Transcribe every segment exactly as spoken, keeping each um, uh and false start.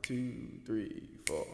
two, three, four.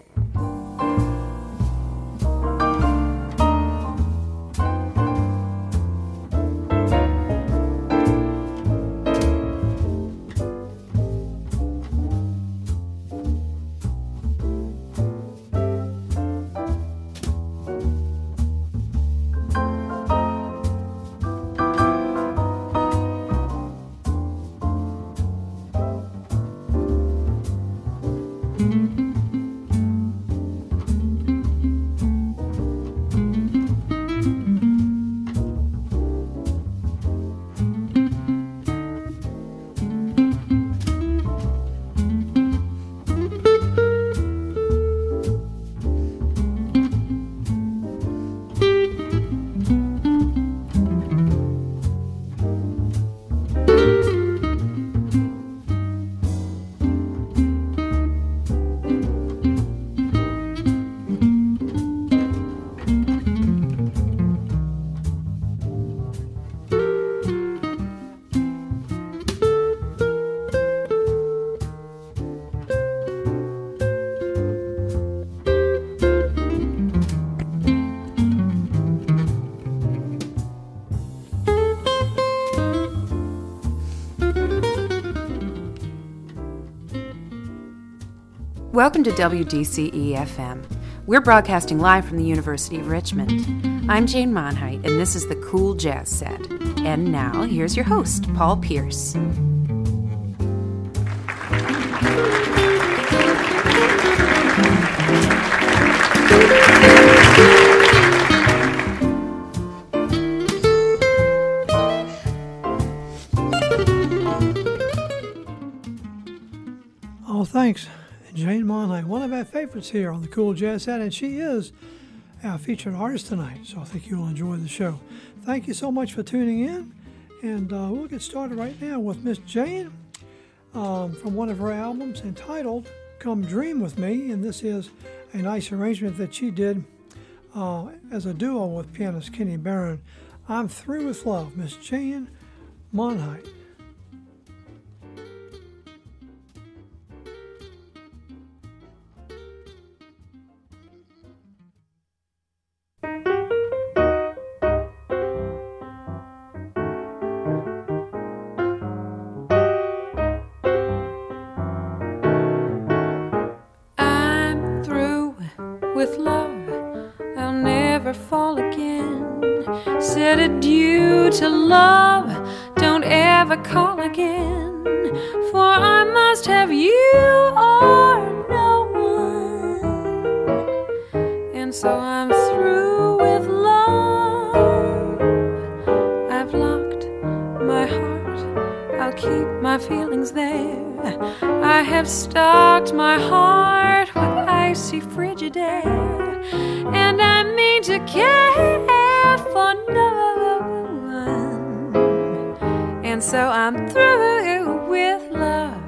Welcome to W D C E F M. We're broadcasting live from the University of Richmond. I'm Jane Monheit, and this is the Cool Jazz Set. And now, here's your host, Paul Pierce. Oh, thanks. Jane Monheit, one of our favorites here on the Cool Jazz Set, and she is our featured artist tonight, so I think you'll enjoy the show. Thank you so much for tuning in, and uh, we'll get started right now with Miss Jane um, from one of her albums entitled Come Dream With Me, and this is a nice arrangement that she did uh, as a duo with pianist Kenny Barron. I'm Through With Love, Miss Jane Monheit. With love, I'll never fall again. Said adieu to love, don't ever call again. For I must have you or no one. And so I'm through with love. I've locked my heart, I'll keep my feelings there. I have stocked my heart with icy frigid air, and I mean to care for no one. And so I'm through with love.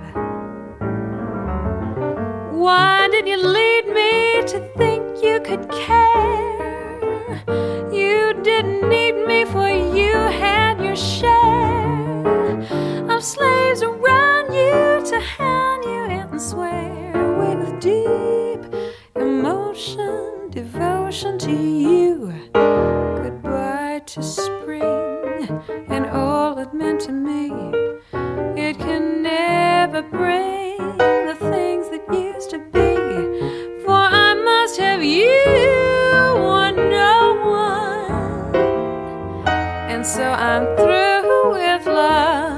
Why did you lead me to think you could care? You didn't need me, for you had your share of slaves around you to hand you and swear with deep emotion, devotion to you. Goodbye to spring and all it meant to me. It can never bring the things that used to be. For I must have you or no one. And so I'm through with love.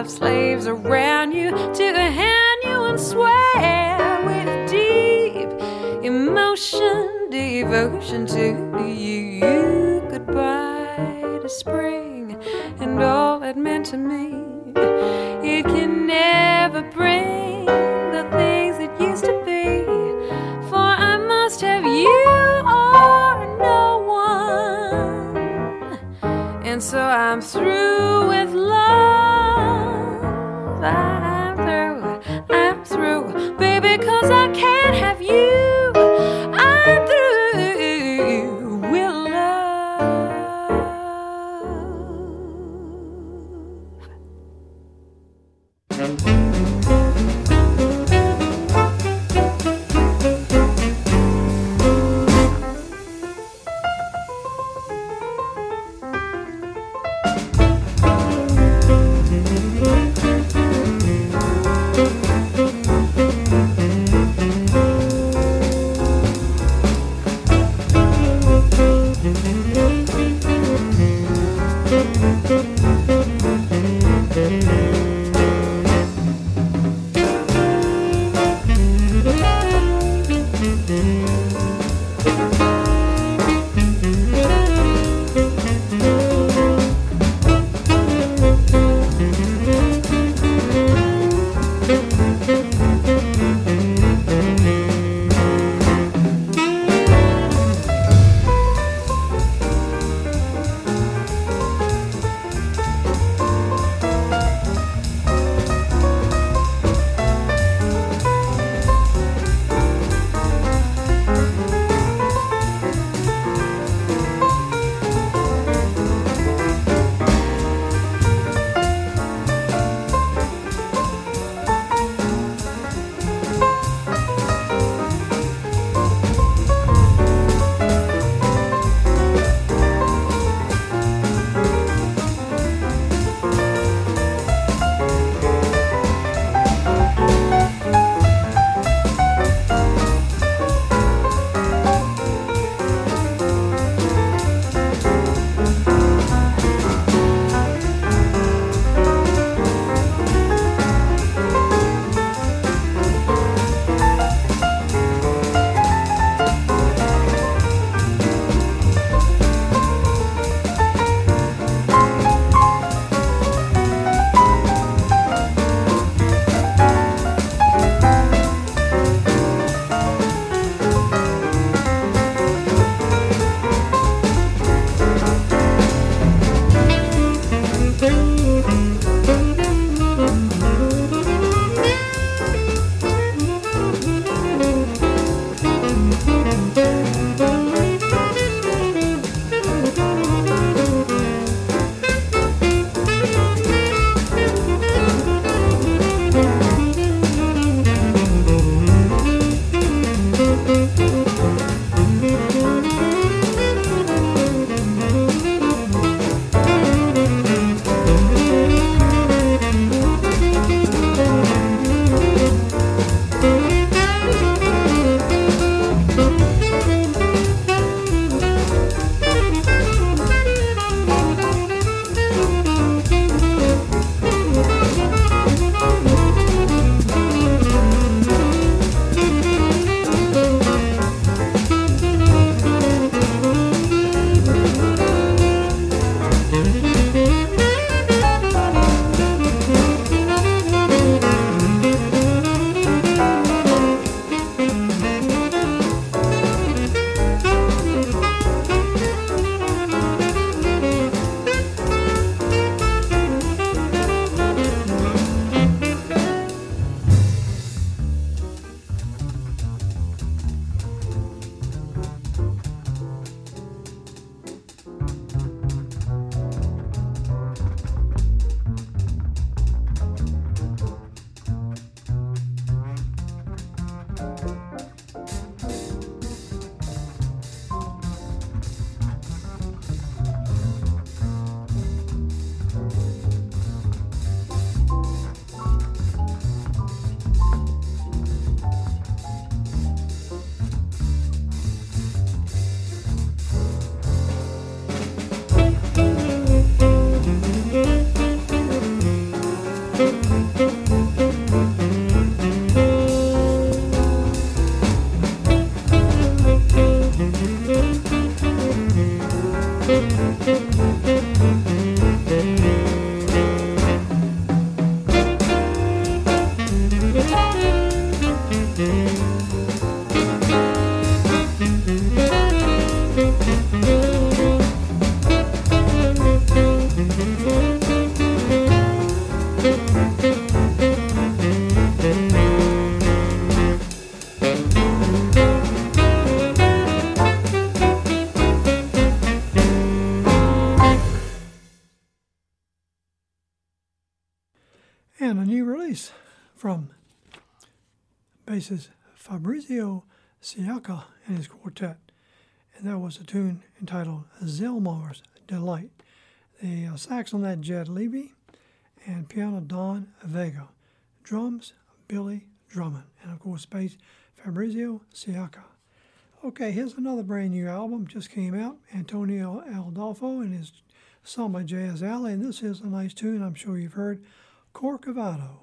have slaves around you to hand you and swear with deep emotion, devotion to you. Goodbye to spring and all it meant to me. It can never bring the things it used to be, for I must have you or no one. And so I'm through with love. I'm through, I'm through, baby, 'cause I can't have you. I'm through with love. And a new release from bassist Fabrizio Siaka and his quartet, and that was a tune entitled Zelmar's Delight. The uh, sax on that, Jed Levy, and piano, Don Vega. Drums, Billy Drummond, and of course bass, Fabrizio Siaka. Okay, here's another brand new album, just came out, Antonio Adolfo and his Samba Jazz Alley, and this is a nice tune I'm sure you've heard, Corcovado.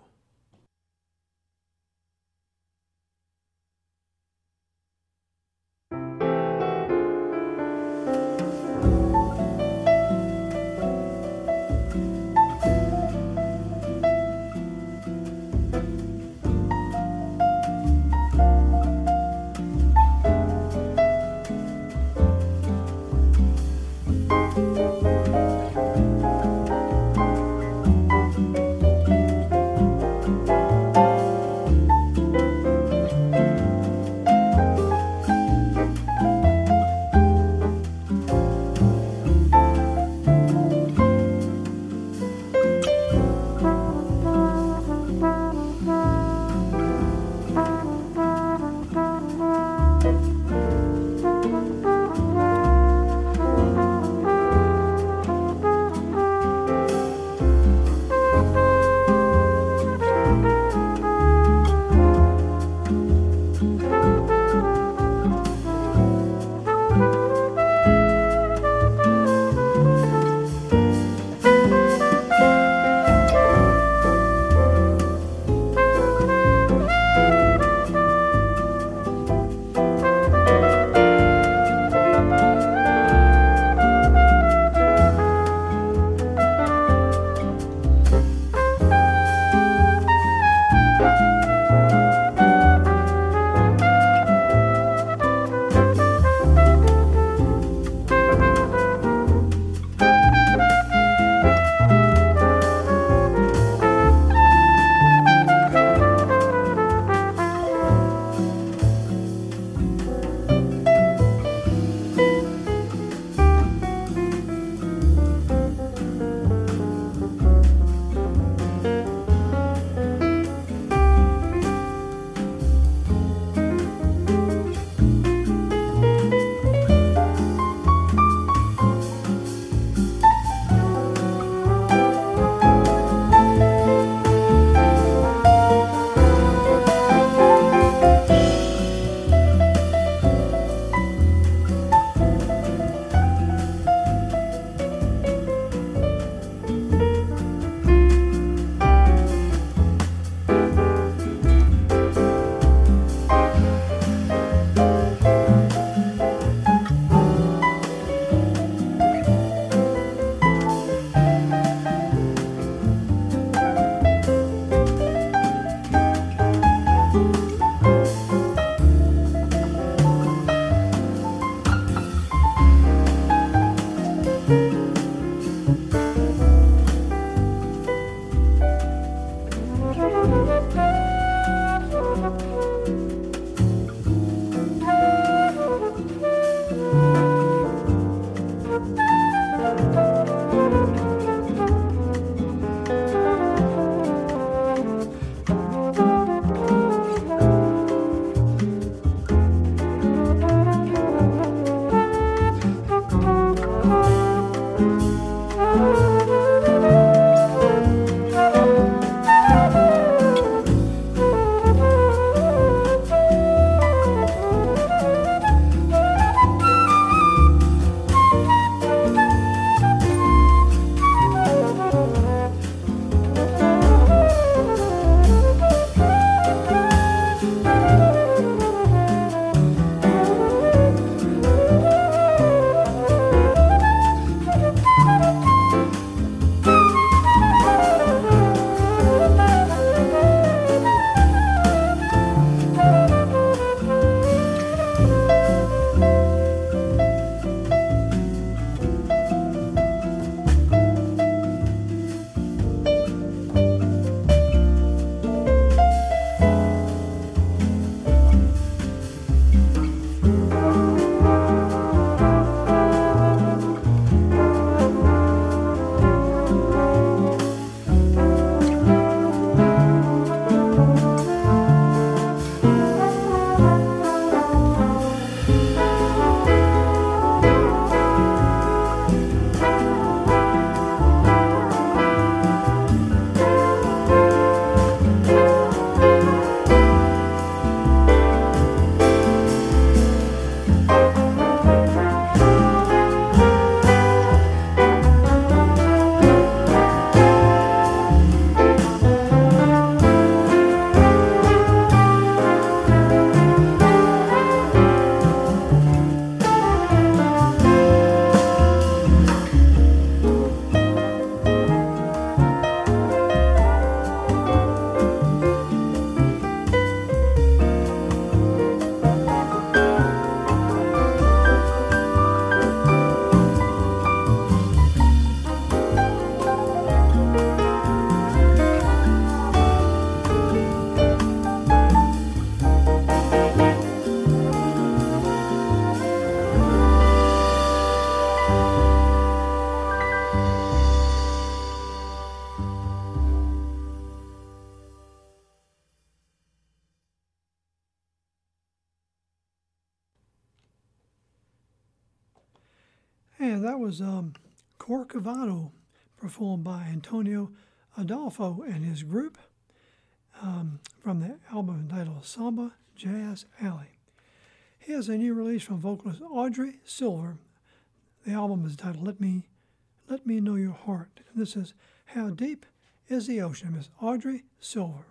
And that was um, Corcovado, performed by Antonio Adolfo and his group um, from the album entitled Samba Jazz Alley. Here's a new release from vocalist Audrey Silver. The album is titled Let Me Let Me Know Your Heart. And this is How Deep is the Ocean? Miss Audrey Silver.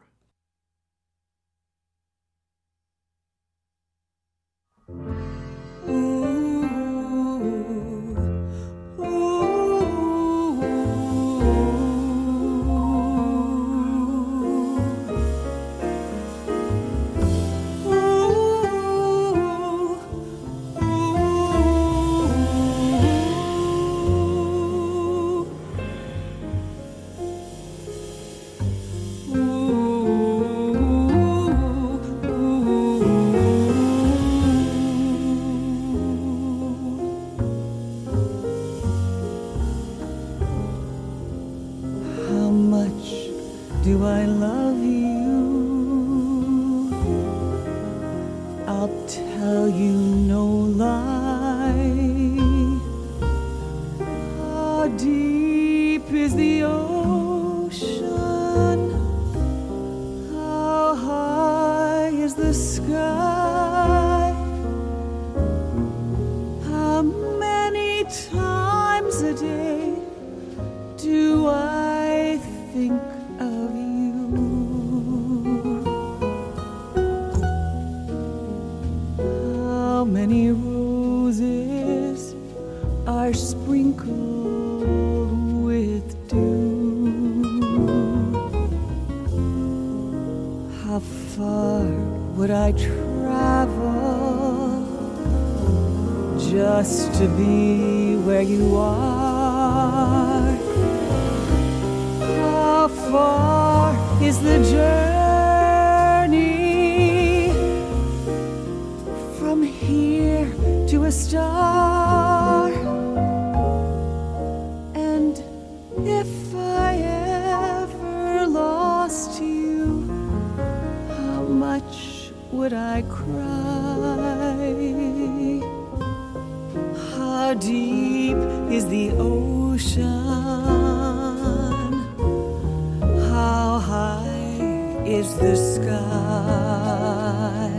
Do I love you? I'll tell you no lie. How deep is the ocean? How high is the sky? How many times a day do I think of you? How many roses are sprinkled with dew? How far would I travel just to be where you are? How far is the journey from here to a star? And if I ever lost you, how much would I cry? How deep is the ocean? How high is the sky?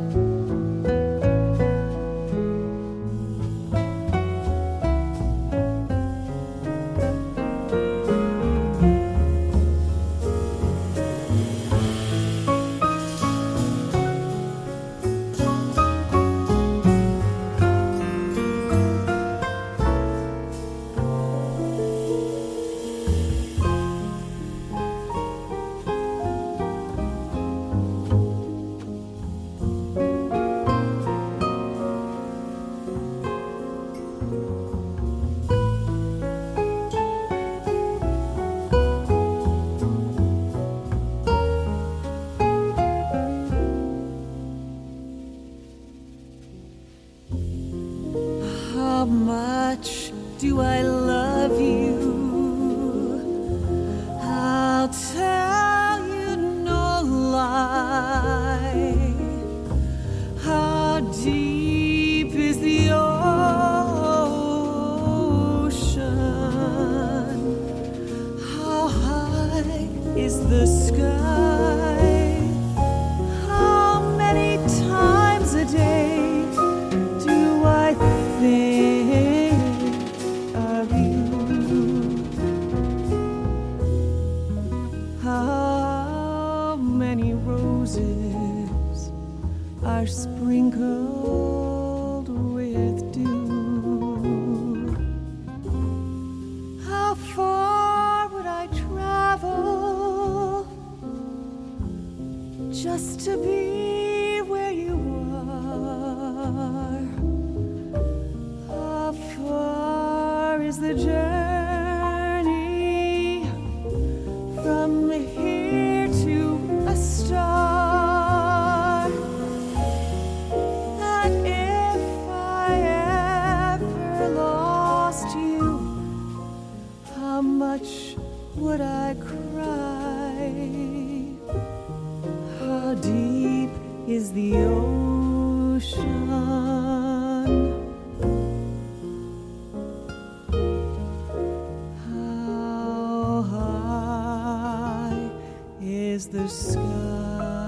How much do I love you? I'll tell you no lie. How deep is the ocean? How high is the sky? How many times a day do I think of you? How many roses are sprinkled with dew? How far would I travel just to be where you are? How far is the journey from here to a star? And if I ever lost you, how much would I cry? How deep is the ocean? the sky.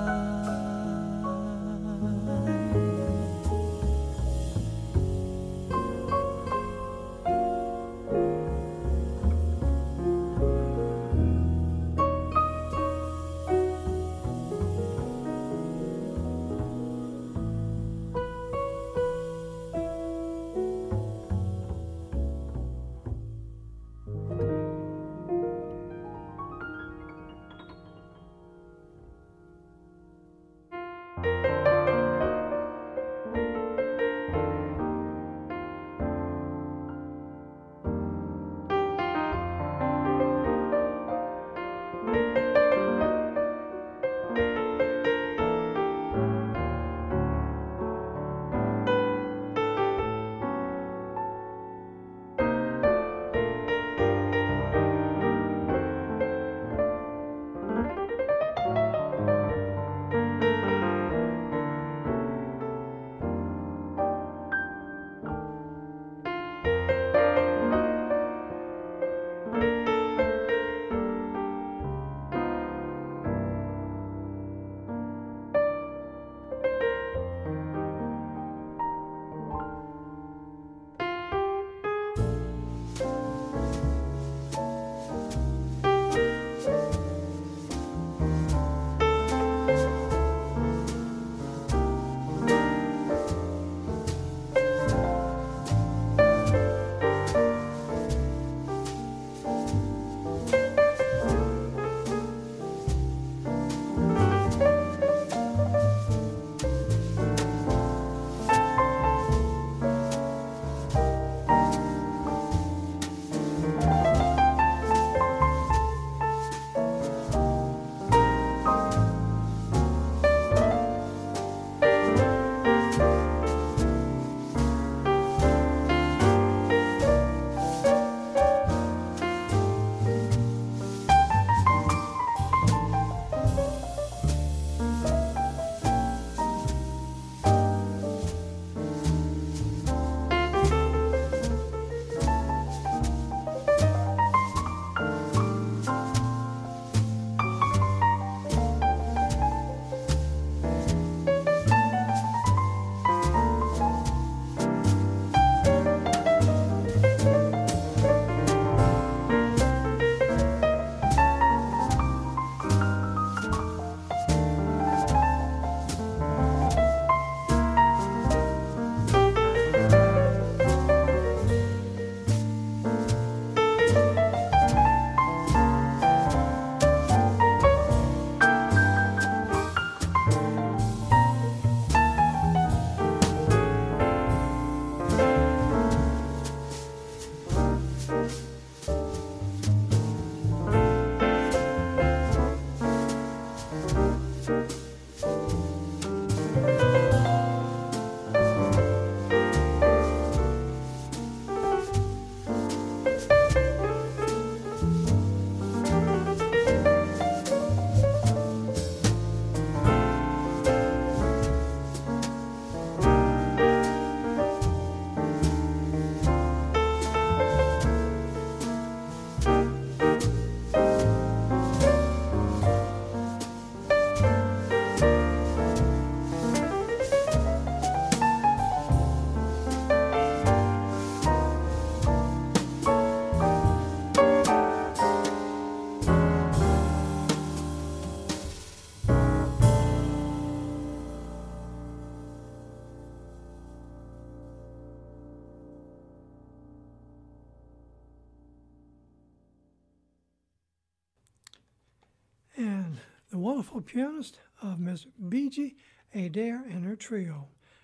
and the wonderful pianist of Miss Bijie Adair and her trio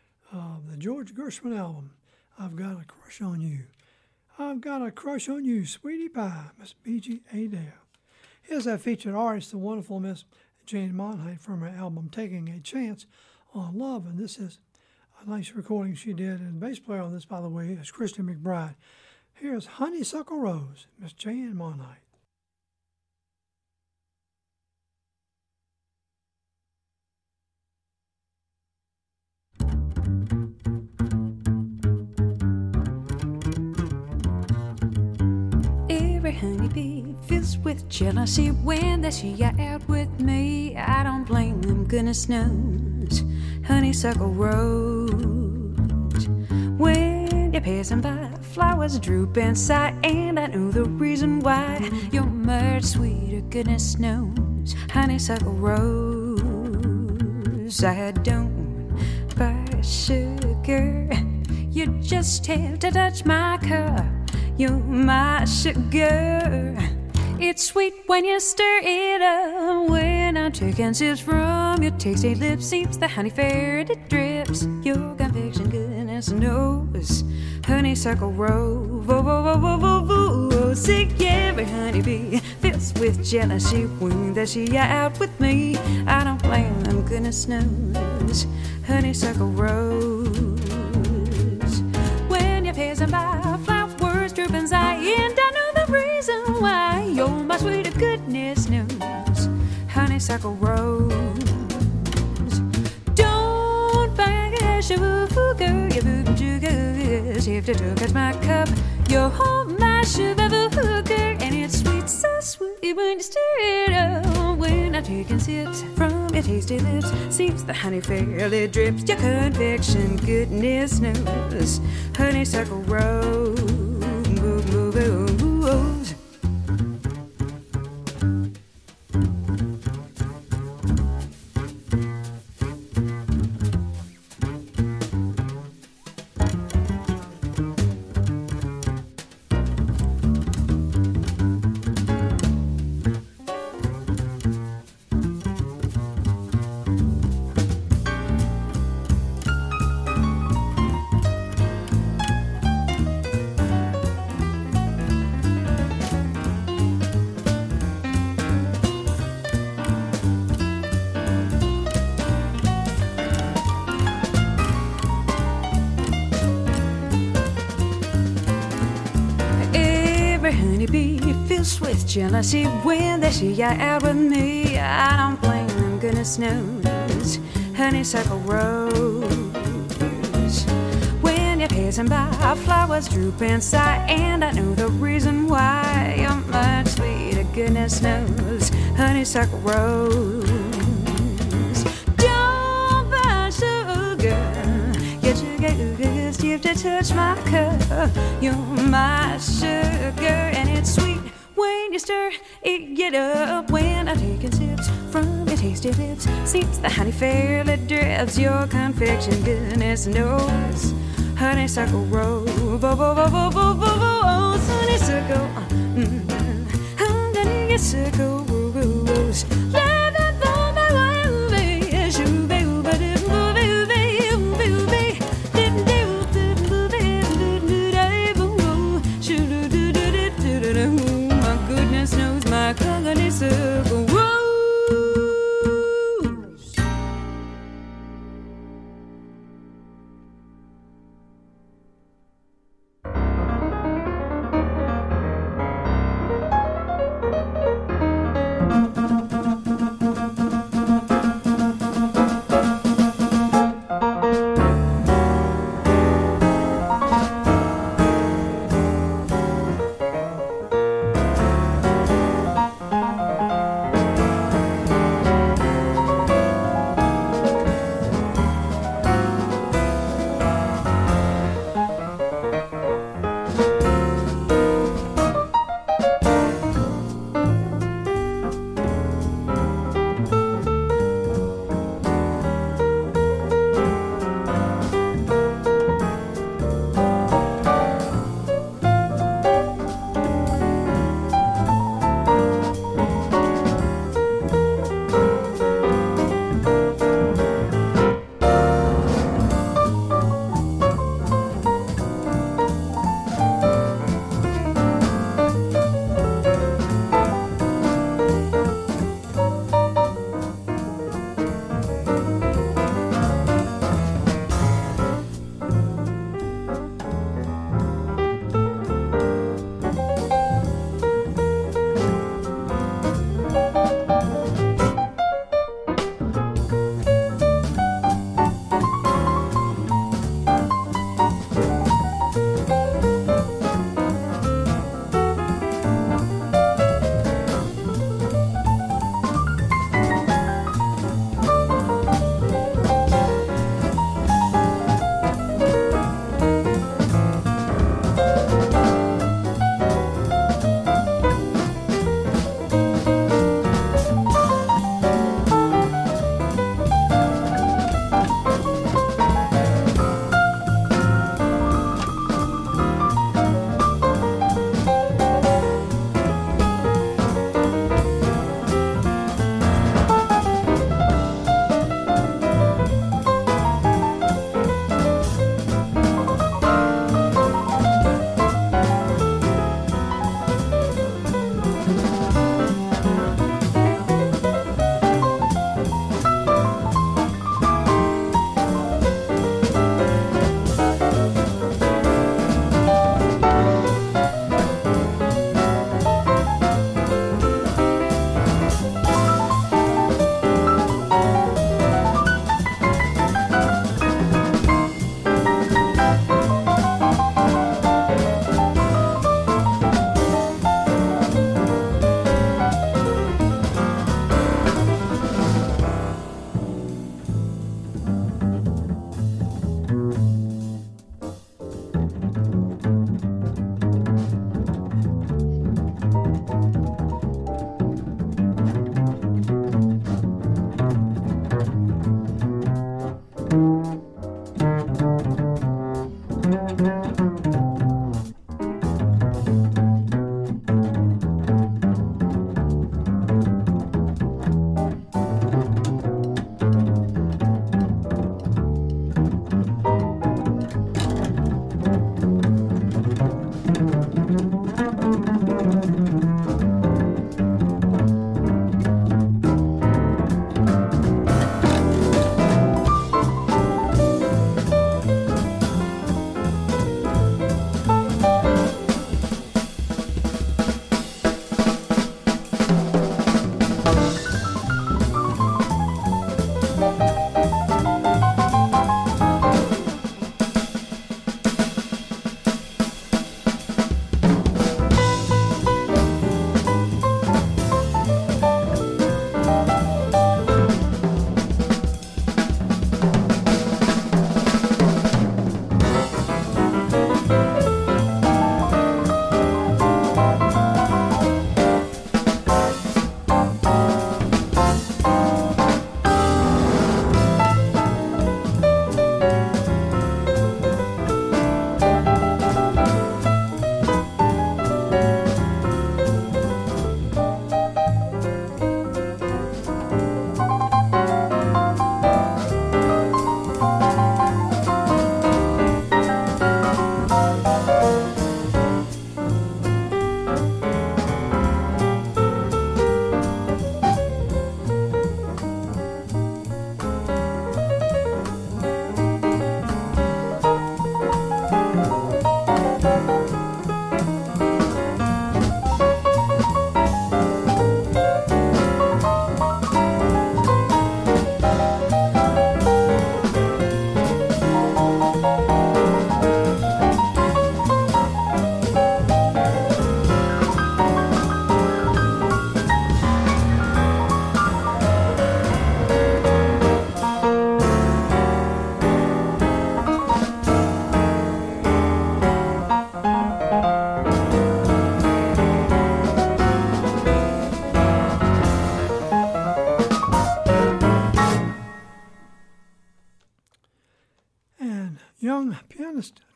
of the George Gershwin album, I've Got a Crush on You. I've Got a Crush on You, Sweetie Pie, Miss Bijie Adair. Here's our featured artist, the wonderful Miss Jane Monheit from her album Taking a Chance on Love, and this is a nice recording she did, and bass player on this, by the way, is Christy McBride. Here's Honeysuckle Rose, Miss Jane Monheit. Every every honeybee fills with jealousy when they see you out with me. I don't blame them, goodness knows. Honeysuckle rose. When you're passing by, flowers droop inside, and I know the reason why. You're much sweeter, goodness knows. Honeysuckle rose. I don't buy sugar. You just have to touch my cup. You're my sugar. It's sweet when you stir it up. When I'm taking sips from your tasty lips, seeps the honey fair, it drips. Your conviction, goodness knows. Honeysuckle rose. Oh, oh, oh, oh, oh, oh. See every honeybee fills with jealousy when they see you out with me. I don't blame them, goodness knows. Honeysuckle rose. When you're passing by, flowers droop inside, and I know the reason why. You're my sweeter, goodness knows. Honeysuckle rose. Don't forget sugar, girl, you bootin' sugar. If you took at my cup, you're my sugar, girl, and it's sweet, so sweet when you stir it up. When I'm taking sips from your tasty lips, seeps the honey fairly drips. Your conviction, goodness knows. Honeysuckle rose. With jealousy when they see you out with me. I don't blame them, goodness knows. Honeysuckle rose. When you're passing by, flowers droop inside, and I know the reason why. You're much sweeter, goodness knows. Honeysuckle rose. Don't buy sugar. Your sugar is you to touch my cup. You're my sugar, and it's sweet when you stir it, get up. When I'm taking sips from your tasty lips, seeps the honey fairly drips. Your confection, goodness knows. Honeysuckle rose. Honeysuckle, mm-hmm. Honeysuckle rose. Love it for my way, shoo baby, baby, baby, goodness knows my honeysuckle rose.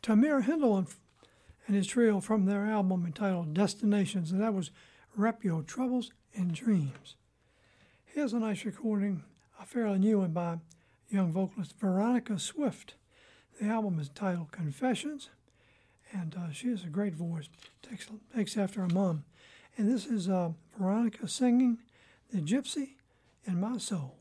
Tamir Hindle and, and his trio from their album entitled Destinations, and that was Rep Your Troubles and Dreams. Here's a nice recording, a fairly new one by young vocalist Veronica Swift. The album is titled Confessions, and uh, she has a great voice, takes, takes after her mom. And this is uh, Veronica singing The Gypsy in My Soul.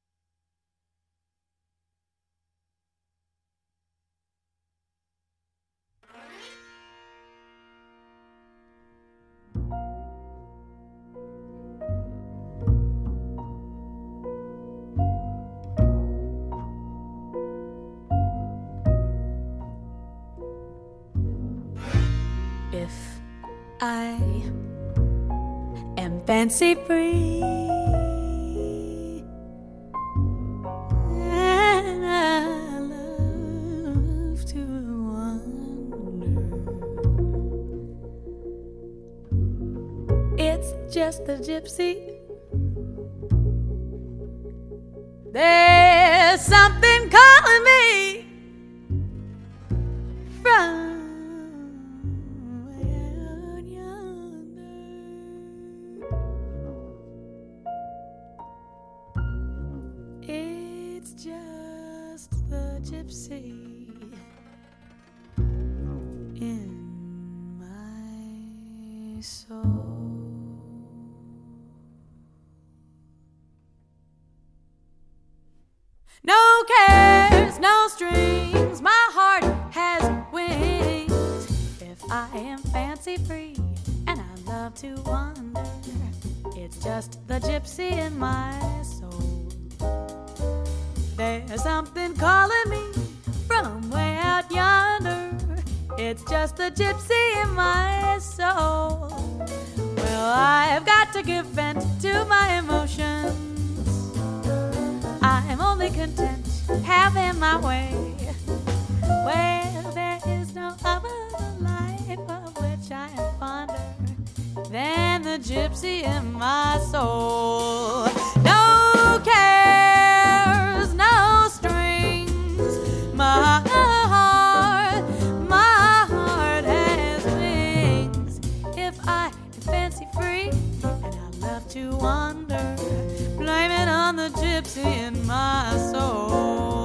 If I am fancy free and I love to wander, it's just the gypsy. There's something calling me from gypsy in my soul. No cares, no strings, my heart has wings. If I am fancy free and I love to wander, it's just the gypsy in my soul. There's something calling me from way out yonder. It's just the gypsy in my soul. Well, I've got to give vent to my emotions. I'm only content having my way. Well, there is no other life of which I am fonder than the gypsy in my soul. No cares, no strings, my heart, my heart has wings. If I am fancy free and I love to wander, blame it on the gypsy in my soul.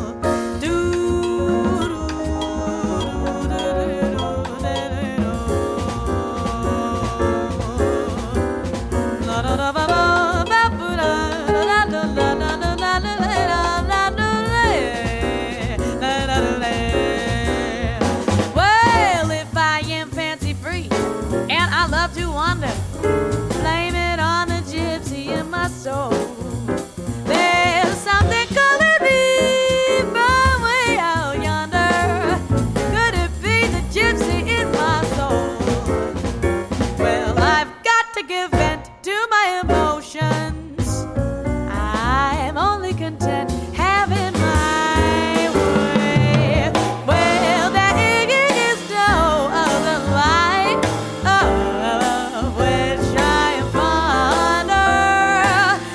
Well, if I am fancy free and I love to wander, blame it on the gypsy in my soul. There's something calling me from way out yonder. Could it be the gypsy in my soul? Well, I've got to give vent to my emotions. I'm only content having my way. Well, there is no other life of which I am fonder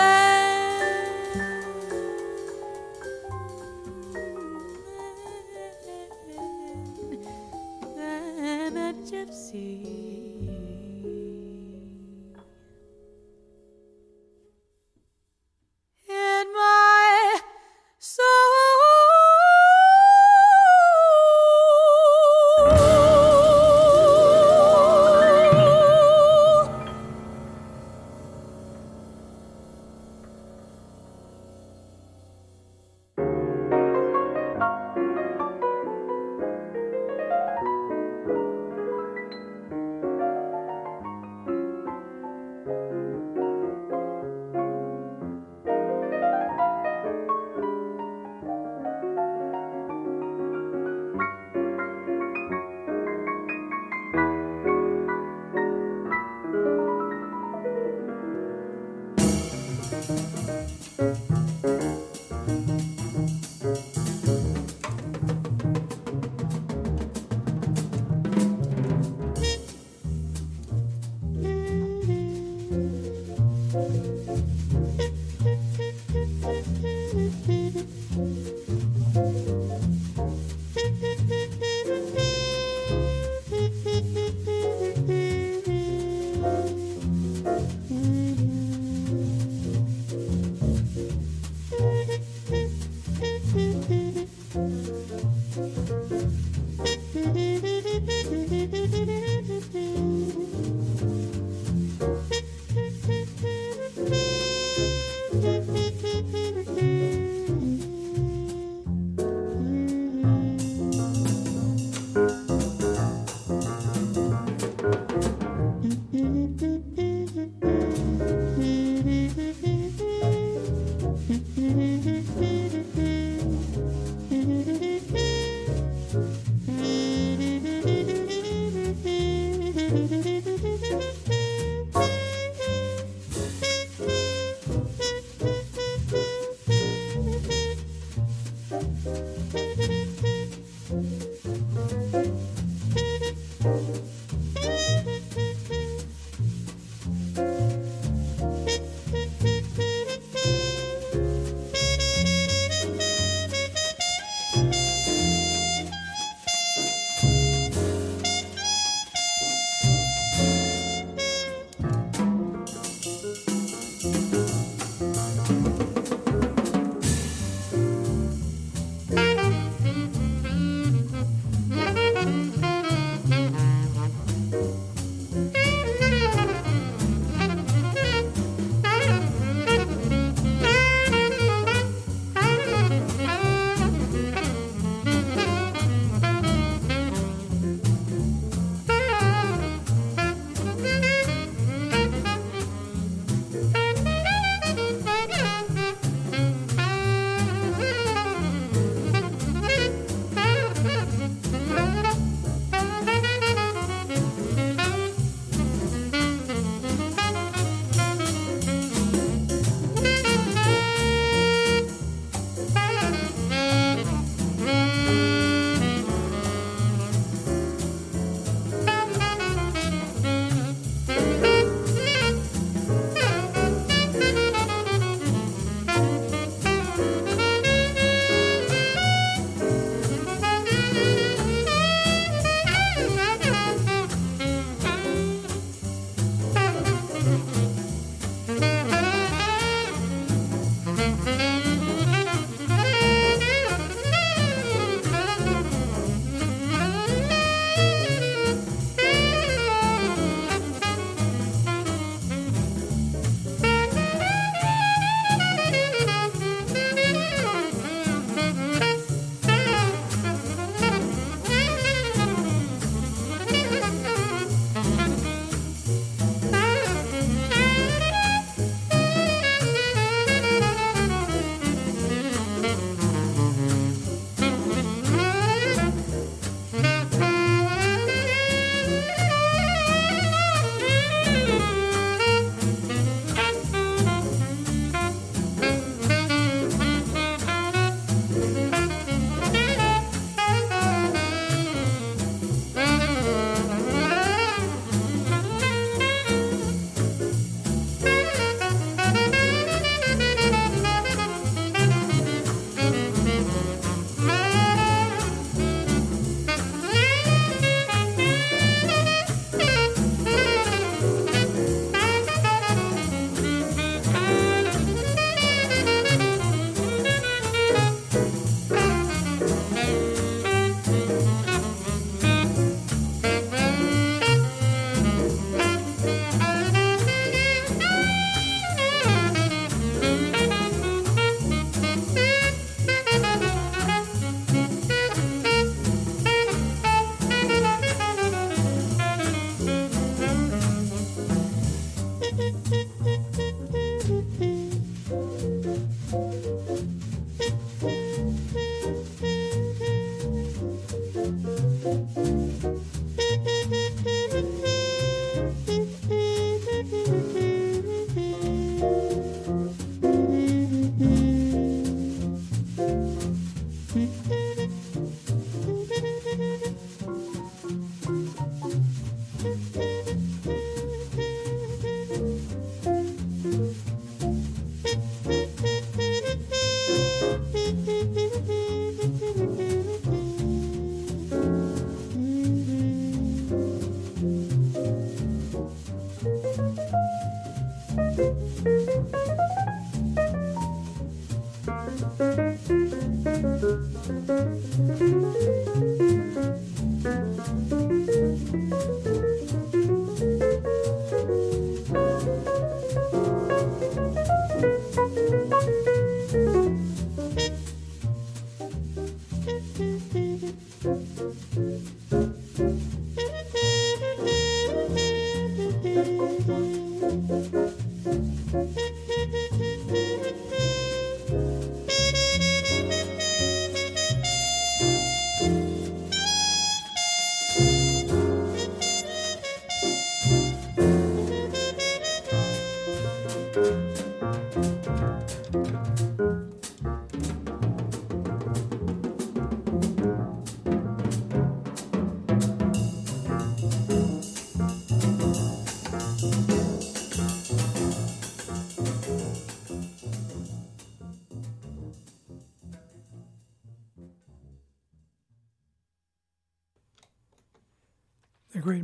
than, than a gypsy in my soul.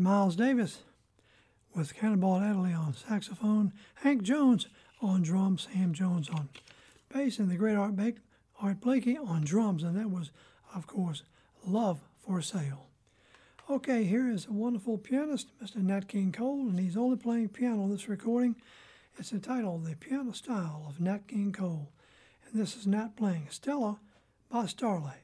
Miles Davis with Cannonball Adderley on saxophone, Hank Jones on drums, Sam Jones on bass, and the great Art, ba- Art Blakey on drums, and that was, of course, Love for Sale. Okay, here is a wonderful pianist, Mister Nat King Cole, and he's only playing piano on this recording. It's entitled The Piano Style of Nat King Cole, and this is Nat playing Stella by Starlight.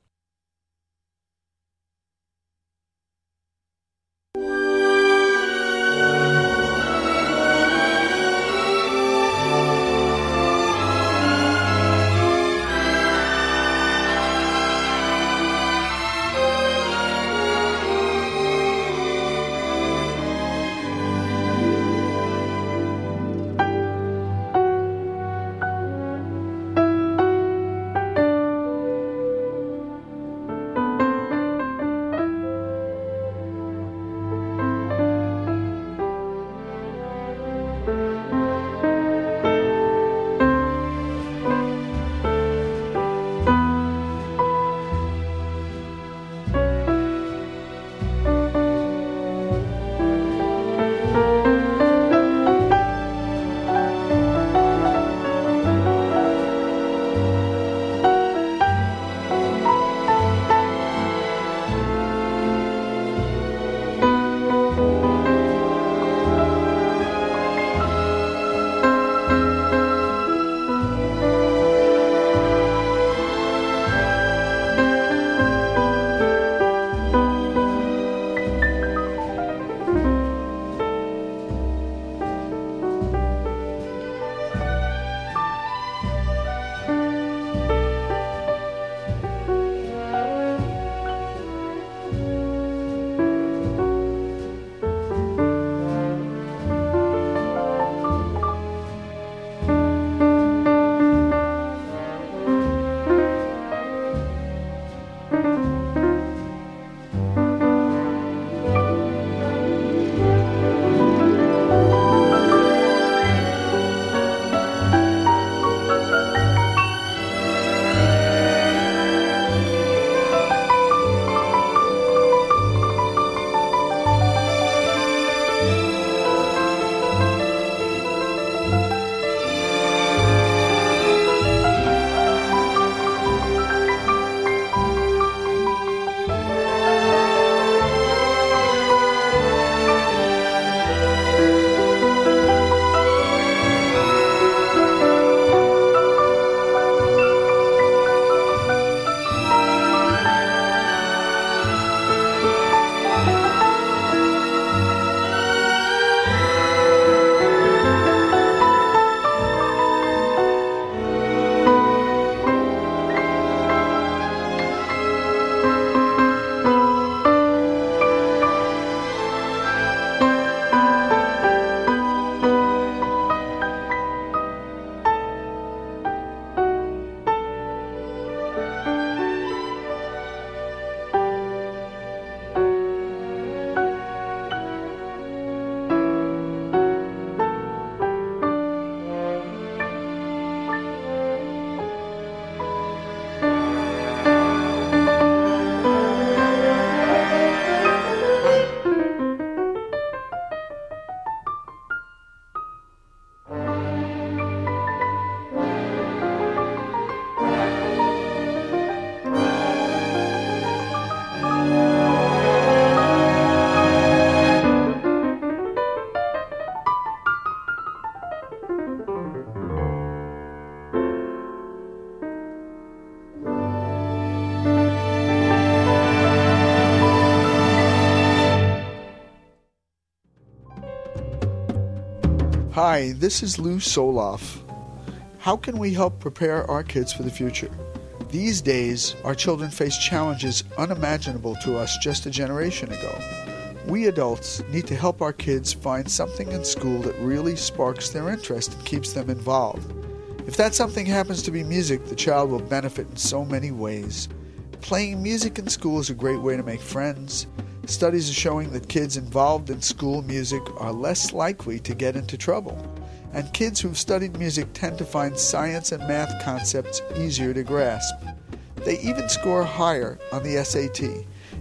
Hi, this is Lou Soloff. How can we help prepare our kids for the future? These days, our children face challenges unimaginable to us just a generation ago. We adults need to help our kids find something in school that really sparks their interest and keeps them involved. If that something happens to be music, the child will benefit in so many ways. Playing music in school is a great way to make friends. Studies are showing that kids involved in school music are less likely to get into trouble. And kids who've studied music tend to find science and math concepts easier to grasp. They even score higher on the S A T.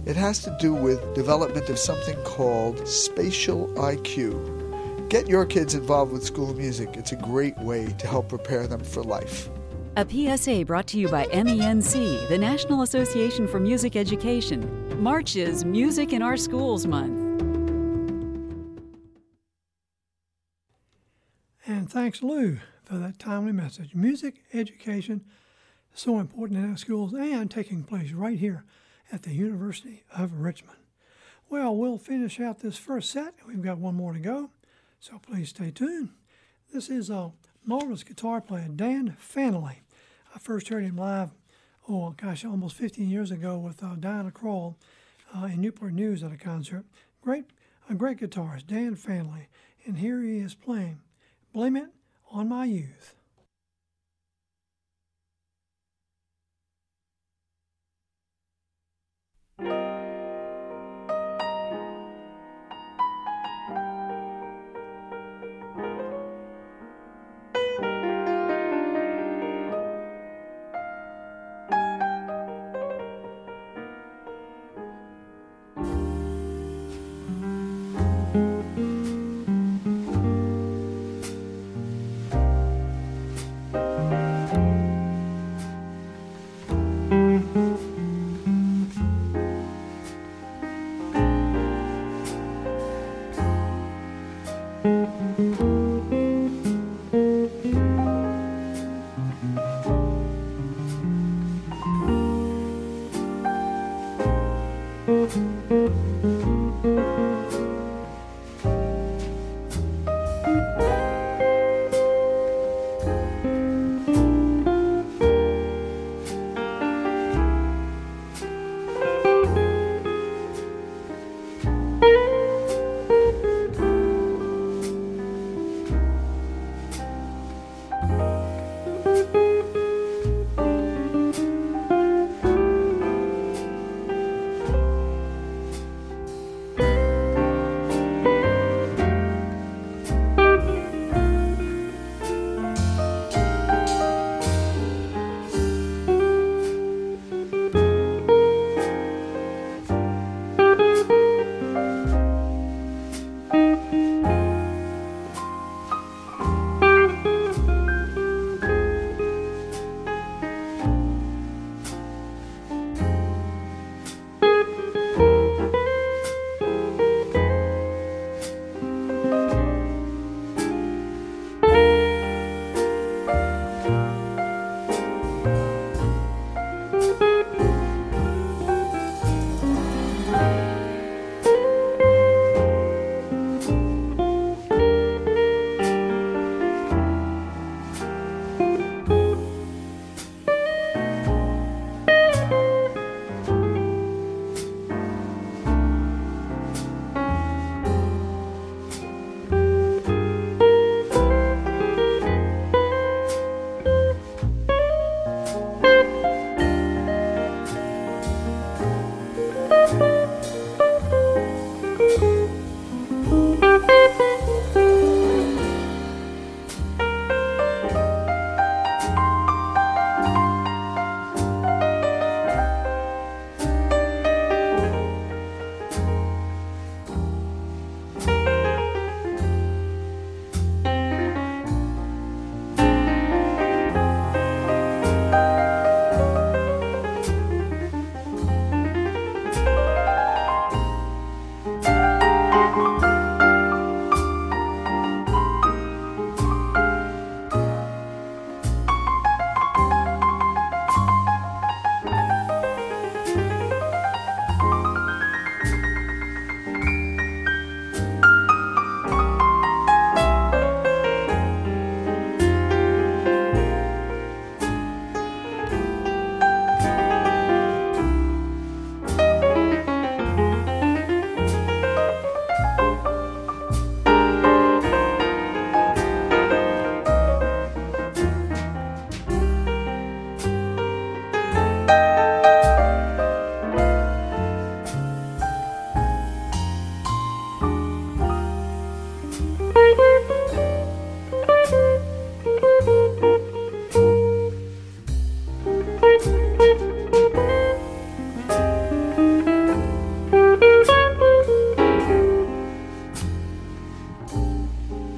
It has to do with development of something called spatial I Q. Get your kids involved with school music. It's a great way to help prepare them for life. A P S A brought to you by M E N C, the National Association for Music Education. March is Music in Our Schools Month. And thanks, Lou, for that timely message. Music education is so important in our schools and taking place right here at the University of Richmond. Well, we'll finish out this first set. We've got one more to go, so please stay tuned. This is a marvelous guitar player, Dan Fanley. I first heard him live, oh gosh, almost fifteen years ago with uh, Diana Krall uh, in Newport News at a concert. Great, a great guitarist, Dan Fanley. And here he is playing Blame It on My Youth.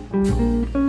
Bye.